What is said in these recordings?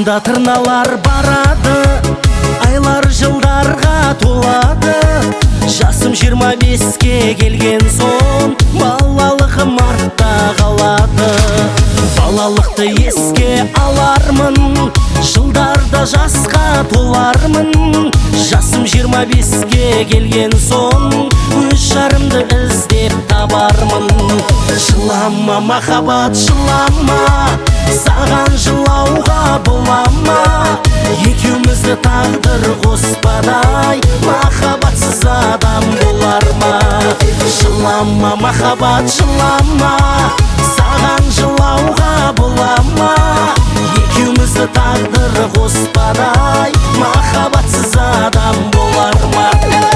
Алдымда тырналар барады, айлар жылдарға толады. Жасым 25-ке келген соң, балалығым артта қалады. Балалықты еске алармын, жылдарда жасқа толармын. Жасым 25-ке келген соң, өз жарымды іздеп табармын. Жылама махаббат, жылама, саған жылауға болама. Екеумізді тағдыр қоспадай, махаббатсыз адам болар ма? Жылама махаббат, жылама, саған жылауға болама. Екеумізді тағдыр қоспадай, махаббатсыз адам болар ма?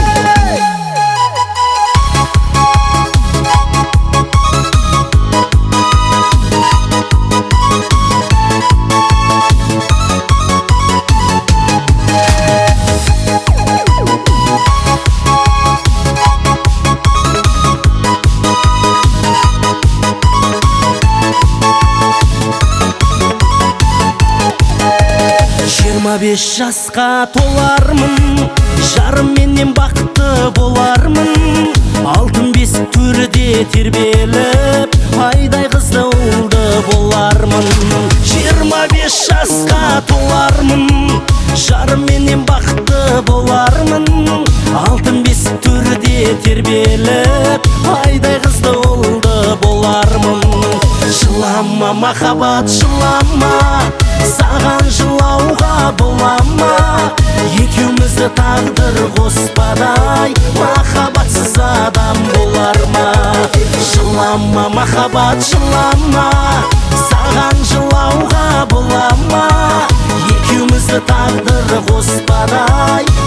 Бес жасқа толармын, жарым менен бақытты болармын. Алтын бесік төрде тербеліп, айдай қызды ұлды болармын. 25 жасқа толармын, жарым менен бақытты болармын. Алтын бесік төрде тербеліп, айдай қызды ұлды болармын. Жылама махаббат, жылама, саған жылауға болама. Екеумізді тағдыр қоспадай, махаббатсыз адам болар ма? Жылама махаббат, жылама, саған жылауға болама. Екеумізді тағдыр қоспадай,